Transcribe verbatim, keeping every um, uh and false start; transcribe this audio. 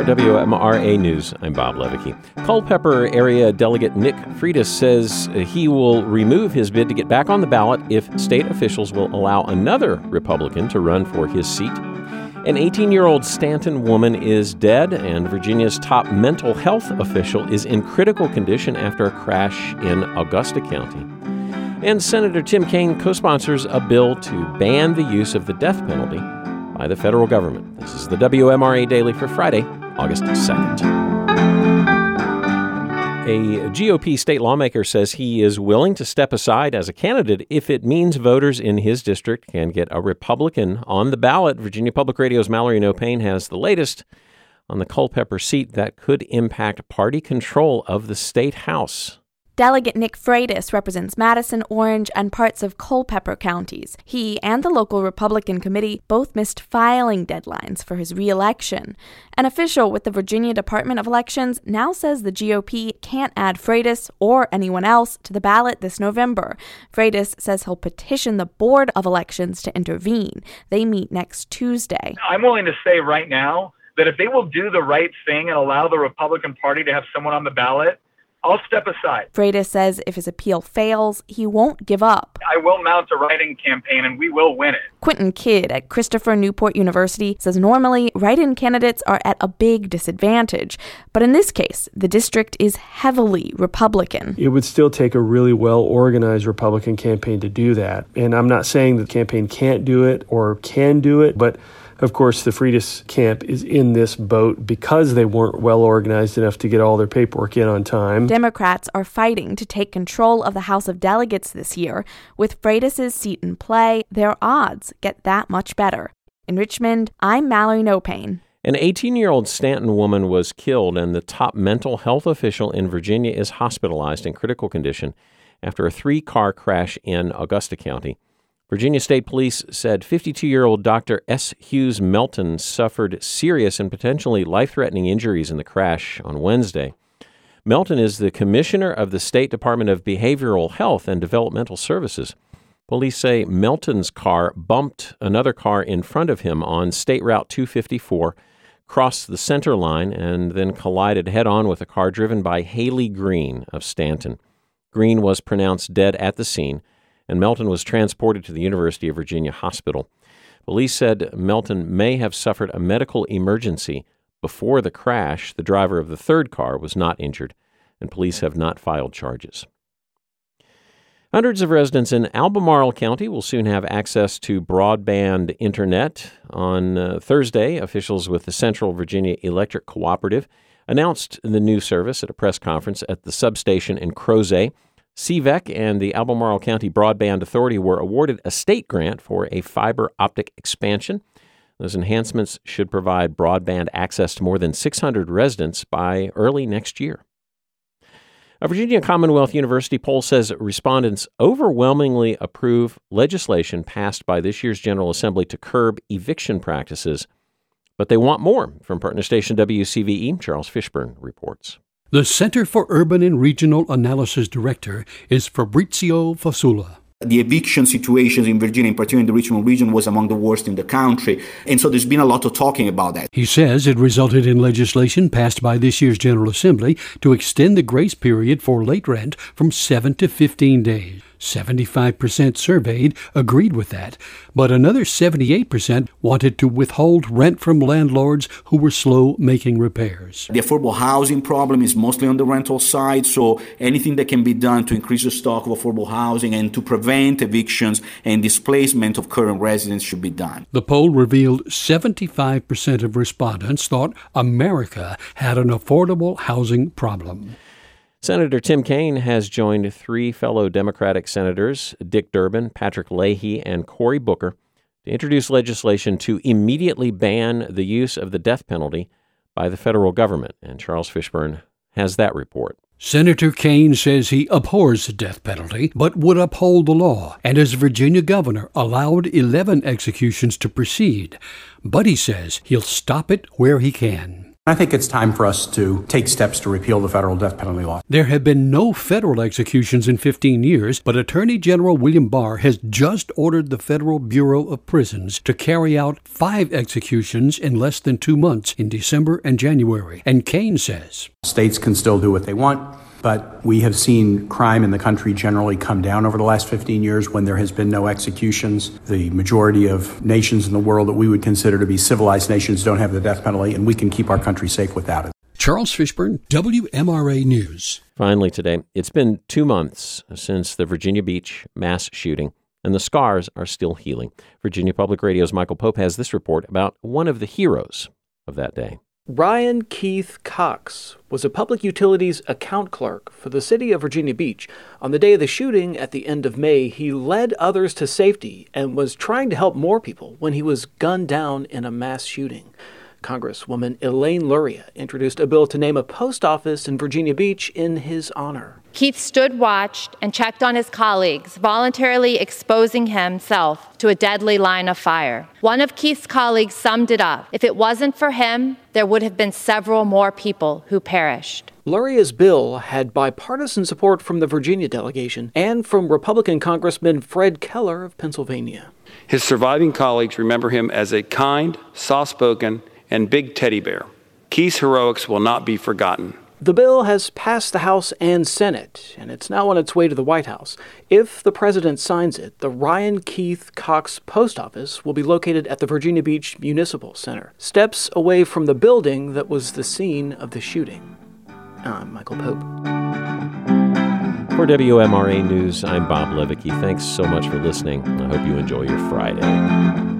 W M R A News, I'm Bob Levicki. Culpeper area Delegate Nick Freitas says he will remove his bid to get back on the ballot if state officials will allow another Republican to run for his seat. An eighteen-year-old Stanton woman is dead, and Virginia's top mental health official is in critical condition after a crash in Augusta County. And Senator Tim Kaine co-sponsors a bill to ban the use of the death penalty by the federal government. This is the W M R A Daily for Friday, August second. A G O P state lawmaker says he is willing to step aside as a candidate if it means voters in his district can get a Republican on the ballot. Virginia Public Radio's Mallory Nopane has the latest on the Culpeper seat that could impact party control of the state house. Delegate Nick Freitas represents Madison, Orange, and parts of Culpeper counties. He and the local Republican committee both missed filing deadlines for his re-election. An official with the Virginia Department of Elections now says the G O P can't add Freitas or anyone else to the ballot this November. Freitas says he'll petition the Board of Elections to intervene. They meet next Tuesday. I'm willing to say right now that if they will do the right thing and allow the Republican Party to have someone on the ballot, I'll step aside. Freitas says if his appeal fails, he won't give up. I will mount a write-in campaign and we will win it. Quentin Kidd at Christopher Newport University says normally write-in candidates are at a big disadvantage. But in this case, the district is heavily Republican. It would still take a really well-organized Republican campaign to do that. And I'm not saying the campaign can't do it or can do it, but of course, the Freitas camp is in this boat because they weren't well organized enough to get all their paperwork in on time. Democrats are fighting to take control of the House of Delegates this year. With Freitas' seat in play, their odds get that much better. In Richmond, I'm Mallory Nopane. An eighteen-year-old Stanton woman was killed, and the top mental health official in Virginia is hospitalized in critical condition after a three-car crash in Augusta County. Virginia State Police said fifty-two-year-old Doctor S. Hughes Melton suffered serious and potentially life-threatening injuries in the crash on Wednesday. Melton is the commissioner of the State Department of Behavioral Health and Developmental Services. Police say Melton's car bumped another car in front of him on State Route two fifty-four, crossed the center line, and then collided head-on with a car driven by Haley Green of Stanton. Green was pronounced dead at the scene, and Melton was transported to the University of Virginia Hospital. Police said Melton may have suffered a medical emergency before the crash. The driver of the third car was not injured, and police have not filed charges. Hundreds of residents in Albemarle County will soon have access to broadband internet. On uh, Thursday, officials with the Central Virginia Electric Cooperative announced the new service at a press conference at the substation in Crozet. C V E C and the Albemarle County Broadband Authority were awarded a state grant for a fiber optic expansion. Those enhancements should provide broadband access to more than six hundred residents by early next year. A Virginia Commonwealth University poll says respondents overwhelmingly approve legislation passed by this year's General Assembly to curb eviction practices, but they want more. From partner station W C V E, Charles Fishburne reports. The Center for Urban and Regional Analysis Director is Fabrizio Fasula. The eviction situations in Virginia, in particular in the Richmond region, was among the worst in the country. And so there's been a lot of talking about that. He says it resulted in legislation passed by this year's General Assembly to extend the grace period for late rent from seven to fifteen days. seventy-five percent surveyed agreed with that, but another seventy-eight percent wanted to withhold rent from landlords who were slow making repairs. The affordable housing problem is mostly on the rental side, so anything that can be done to increase the stock of affordable housing and to prevent evictions and displacement of current residents should be done. The poll revealed seventy-five percent of respondents thought America had an affordable housing problem. Senator Tim Kaine has joined three fellow Democratic senators, Dick Durbin, Patrick Leahy, and Cory Booker, to introduce legislation to immediately ban the use of the death penalty by the federal government. And Charles Fishburne has that report. Senator Kaine says he abhors the death penalty, but would uphold the law, and as Virginia governor allowed eleven executions to proceed. But he says he'll stop it where he can. I think it's time for us to take steps to repeal the federal death penalty law. There have been no federal executions in fifteen years, but Attorney General William Barr has just ordered the Federal Bureau of Prisons to carry out five executions in less than two months in December and January. And Kane says, States can still do what they want, but we have seen crime in the country generally come down over the last fifteen years when there has been no executions. The majority of nations in the world that we would consider to be civilized nations don't have the death penalty, and we can keep our country safe without it. Charles Fishburne, W M R A News. Finally today, it's been two months since the Virginia Beach mass shooting, and the scars are still healing. Virginia Public Radio's Michael Pope has this report about one of the heroes of that day. Ryan Keith Cox was a public utilities account clerk for the city of Virginia Beach. On the day of the shooting at the end of May, he led others to safety and was trying to help more people when he was gunned down in a mass shooting. Congresswoman Elaine Luria introduced a bill to name a post office in Virginia Beach in his honor. Keith stood, watched, and checked on his colleagues, voluntarily exposing himself to a deadly line of fire. One of Keith's colleagues summed it up. If it wasn't for him, there would have been several more people who perished. Luria's bill had bipartisan support from the Virginia delegation and from Republican Congressman Fred Keller of Pennsylvania. His surviving colleagues remember him as a kind, soft-spoken, and big teddy bear. Keith's heroics will not be forgotten. The bill has passed the House and Senate, and it's now on its way to the White House. If the president signs it, the Ryan Keith Cox Post Office will be located at the Virginia Beach Municipal Center, steps away from the building that was the scene of the shooting. I'm Michael Pope. For W M R A News, I'm Bob Levicki. Thanks so much for listening. I hope you enjoy your Friday.